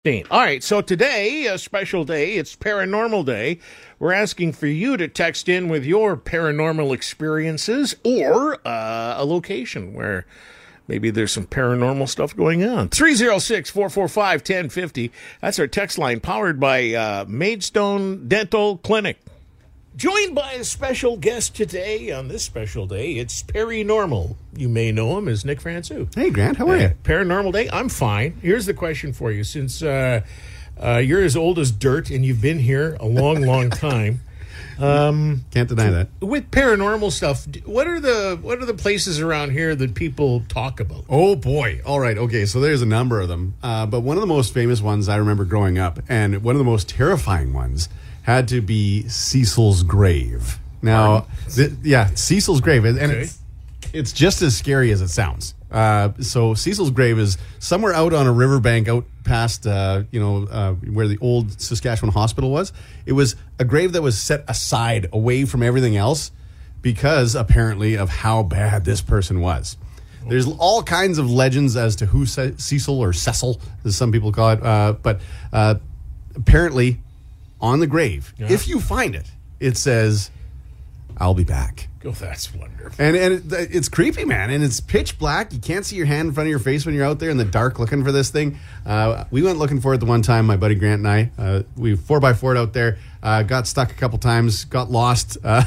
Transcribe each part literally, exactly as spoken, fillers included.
All right, so today, a special day, it's Paranormal Day. We're asking for you to text in with your paranormal experiences or uh, a location where maybe there's some paranormal stuff going on. three oh six, four four five, one oh five oh. That's our text line, powered by uh, Maidstone Dental Clinic. Joined by a special guest today on this special day, it's Paranormal. You may know him as Nick Francu. Hey, Grant, how are you? Uh, Paranormal Day, I'm fine. Here's the question for you. Since uh, uh, you're as old as dirt and you've been here a long, long time. Um, Can't deny that. With paranormal stuff, what are the what are the places around here that people talk about? Oh, boy. All right. Okay, so there's a number of them. Uh, but one of the most famous ones I remember growing up, and one of the most terrifying ones, had to be Cecil's grave. Now, th- yeah, Cecil's grave, and Okay. it's, it's just as scary as it sounds. Uh, so Cecil's grave is somewhere out on a riverbank, out past uh, you know uh, where the old Saskatchewan hospital was. It was a grave that was set aside, away from everything else, because apparently of how bad this person was. There's all kinds of legends as to who Ce- Cecil or Cecil, as some people call it, uh, but uh, apparently, on the grave, Yeah. if you find it, it says, "I'll be back." Oh, that's wonderful. And and it, it's creepy, man. And it's pitch black. You can't see your hand in front of your face when you're out there in the dark looking for this thing. Uh, we went looking for it the one time, my buddy Grant and I. Uh, we four by four out there, uh, got stuck a couple times, got lost, uh,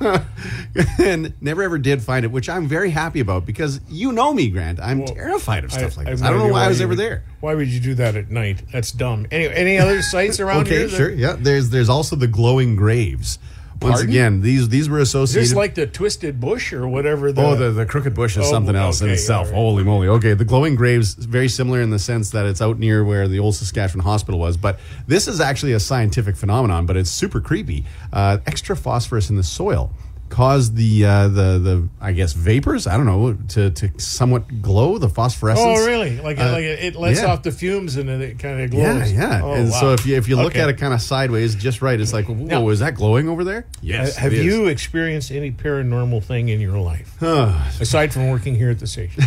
and never ever did find it, which I'm very happy about because you know me, Grant. I'm Well, terrified of stuff I, like I this. have I don't no know idea why I was you ever would- there. Why would you do that at night? That's dumb. Anyway, any other sites around here? Okay, that- sure. Yeah, there's there's also the glowing graves. Once Pardon? again, these these were Is associated. this like the Twisted Bush or whatever? The, Oh, the, the crooked bush is Oh, something else in okay, itself. all right. Holy moly. Okay, the glowing graves is very similar in the sense that it's out near where the old Saskatchewan hospital was. But this is actually a scientific phenomenon, but it's super creepy. Uh, extra phosphorus in the soil caused the, uh, the, the I guess, vapors, I don't know, to, to somewhat glow, the phosphorescence. Oh, really? Like, Uh, like it it lets yeah. off the fumes and then it kind of Yeah, glows. yeah. Oh, and wow. so if you if you look Okay. at it kind of sideways, just right, it's like, whoa, Now- is that glowing over there? Ha- have it is. you experienced any paranormal thing in your life aside from working here at the station?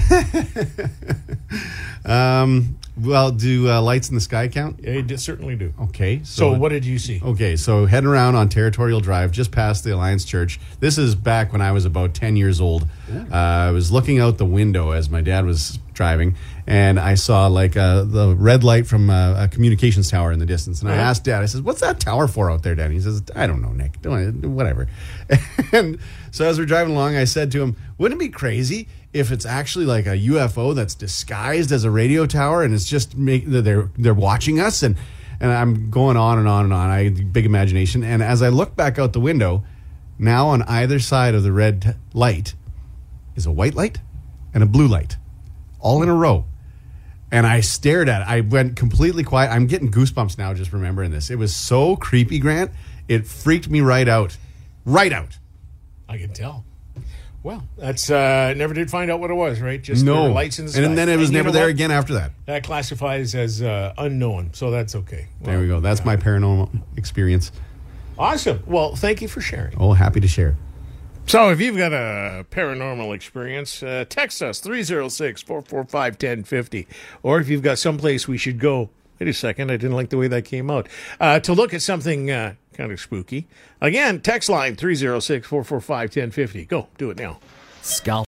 Um, well, do uh, lights in the sky count? Yeah, you d- certainly do. Okay. So, what did you see? Okay, so heading around on Territorial Drive, just past the Alliance Church. This is back when I was about ten years old. Uh, I was looking out the window as my dad was driving, and I saw like uh, the red light from uh, a communications tower in the distance. And I Uh-huh. asked Dad, I says, "What's that tower for out there, Dad?" And he says, "I don't know, Nick. Don't, whatever." And so as we're driving along, I said to him, "Wouldn't it be crazy if it's actually like a U F O that's disguised as a radio tower and it's just make, they're they're watching us?" And and I'm going on and on and on. I had big imagination. And as I look back out the window, now on either side of the red t- light is a white light and a blue light, all in a row. And I stared at it. I went completely quiet. I'm getting goosebumps now just remembering this. It was so creepy, Grant. It freaked me right out. Right out. I can tell. Well, that's uh, never did find out what it was, right? Just there No. were lights in the sky. And then it was And you never know there what? again after that. That classifies as uh, unknown, so that's okay. There we go. That's my paranormal experience. Awesome. Well, thank you for sharing. Oh, happy to share. So if you've got a paranormal experience, uh, text us three oh six, four four five, one oh five oh. Or if you've got someplace we should go, wait a second, I didn't like the way that came out, uh, to look at something uh, kind of spooky. Again, text line three oh six, four four five, one oh five oh. Go, do it now. Scalp.